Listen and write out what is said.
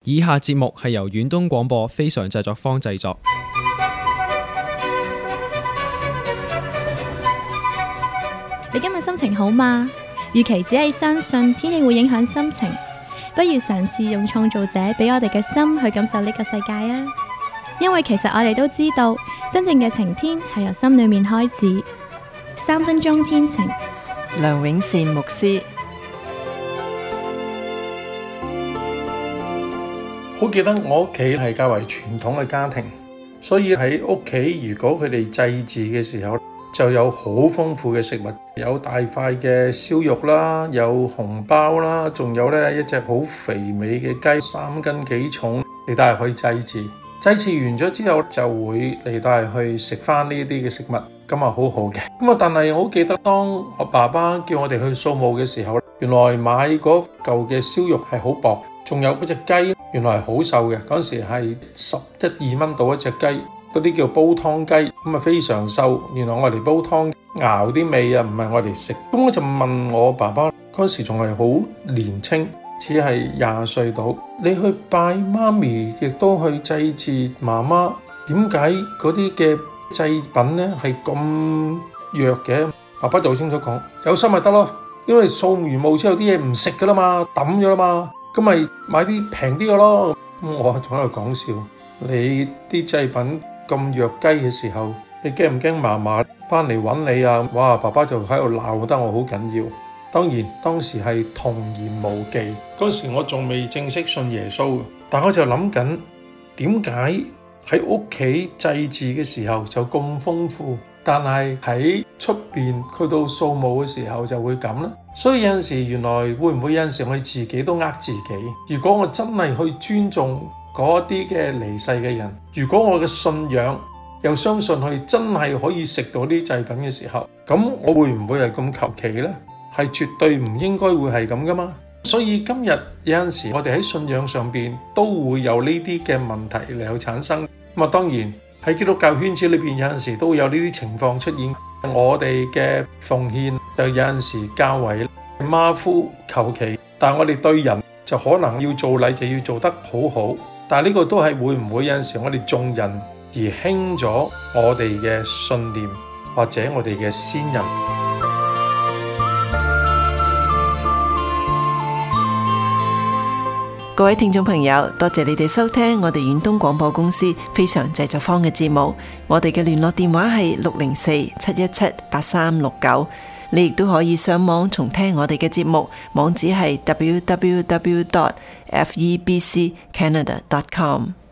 以下節目係由遠東廣播非常製作坊製作。 你今日心情好嗎？與其只係相信天氣會影響心情，不如嘗試用創造者俾我哋嘅心去感受呢個世界啊！因為其實我哋都知道，真正嘅晴天係由心裏面開始。3分鐘天晴， 梁永善牧師。 好記得我屋企係較為傳統嘅家庭，所以喺屋企如果佢哋祭祀嘅時候，就有好豐富嘅食物，有大塊嘅燒肉啦，有紅包啦，仲有一隻好肥美嘅雞，3斤幾重嚟到去祭祀。祭祀完咗之後，就會嚟到去食翻呢啲嘅食物，咁啊好好嘅。咁啊，但係我好記得當我爸爸叫我哋去掃墓嘅時候，原來買嗰嚿嘅燒肉係好薄，仲有嗰隻雞原來係好瘦嘅，嗰時係11-12蚊到一隻雞，嗰啲叫煲湯雞，咁啊非常瘦。原來我哋煲湯熬啲味啊，唔係我哋食。咁我就問我爸爸，嗰時仲係好年青，只係20歲到，你去拜媽咪，亦都去祭祀媽媽，點解嗰啲嘅祭品呢係咁弱嘅？爸爸就好清楚講，有心咪得咯，因為掃完墓之後啲嘢唔食噶啦嘛，抌咗啦嘛，咁咪買啲平啲嘅咯。咁我仲喺度講笑，你啲祭品咁弱雞嘅時候，你驚唔驚嫲嫲翻嚟揾你啊？哇！爸爸就喺度鬧得我好緊要。當然當時係童言無忌，嗰時我仲未正式信耶穌，但我就諗緊點解喺屋企祭祀嘅時候就咁豐富，但係喺出邊去到掃墓嘅時候就會咁呢？所以有陣時原來會唔會有陣時我自己都呃自己？如果我真係去尊重嗰啲嘅離世嘅人，如果我嘅信仰又相信佢真係可以食到啲祭品嘅時候，咁我會唔會係咁求其呢？係絕對唔應該會係咁噶嘛。所以今日有陣時我哋喺信仰上邊都會有呢啲嘅問題嚟去產生。咁啊，當然喺基督教圈子裏邊有陣時都會有呢啲情況出現。我哋嘅奉獻就有陣時較為馬虎求其，但係我哋對人就可能要做禮就要做得好好。但係呢個都係會唔會有陣時我哋眾人而輕咗我哋嘅信念或者我哋嘅先人？ 各位聽眾朋友，多謝你哋收聽我哋遠東廣播公司非常製作坊嘅節目。我哋嘅聯絡電話係604-717-8369。你亦都可以上網重聽我哋嘅節目，網址係www.febccanada.com。